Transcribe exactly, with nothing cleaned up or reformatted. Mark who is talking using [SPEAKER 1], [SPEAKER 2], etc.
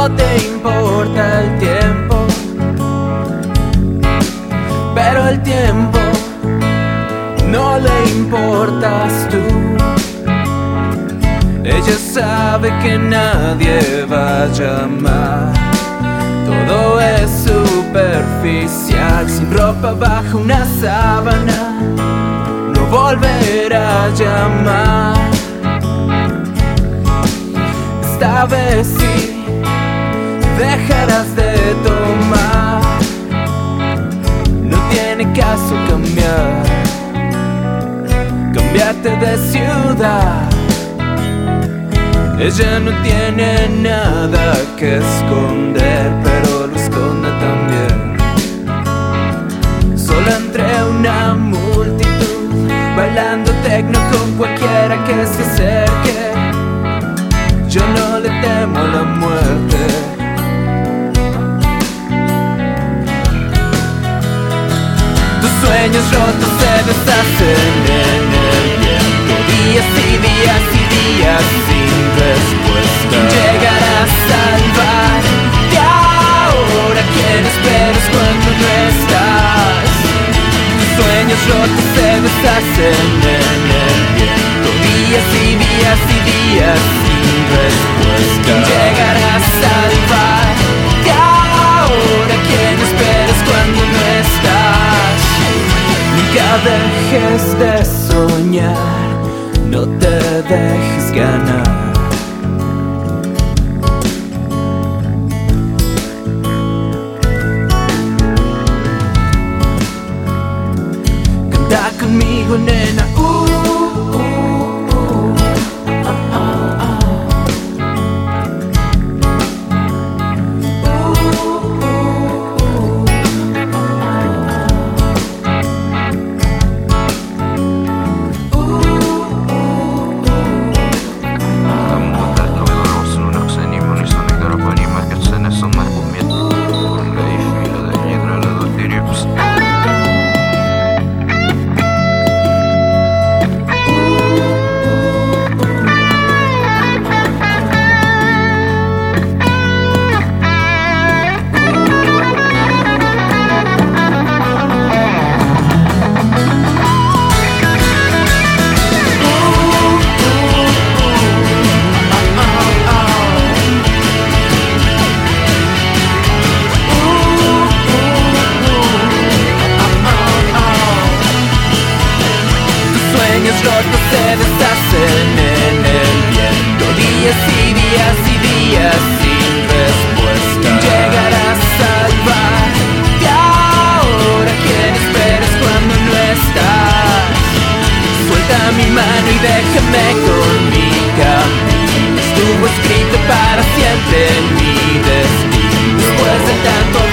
[SPEAKER 1] no te importa el tiempo, pero el tiempo no le importas tú. Ella sabe que nadie va a llamar, todo es superficial. Sin ropa bajo una sábana, no volverá a llamar. Esta vez sí, dejarás de tomar. No tiene caso cambiar, cambiarte de ciudad. Ella no tiene nada que esconder, pero lo esconde también. Solo entre una multitud, bailando tecno con cualquiera que se acerque. Yo no le temo a la muerte. Tus sueños rotos se deshacen en el viento. Días y días y días sin respuesta. ¿Quién llegará a salvar? Y ahora ¿quién esperas cuando no estás? Tus sueños rotos se deshacen en el viento. Días y días y días sin respuesta. ¿Quién llegará a salvar? Y ahora ¿quién esperas cuando no estás? Nunca dejes de soñar, no te dejes ganar. Canta conmigo, nena. Uh, uh, uh. Ah, ah, ah. Uh, uh, uh. Sueños rotos se deshacen en el viento. Días y días y días sin respuesta. ¿Quién llegará a salvar? Y ahora ¿quién esperas cuando no estás? Suelta mi mano y déjame con mi camino. Estuvo escrito para siempre en mi destino. Después de tanto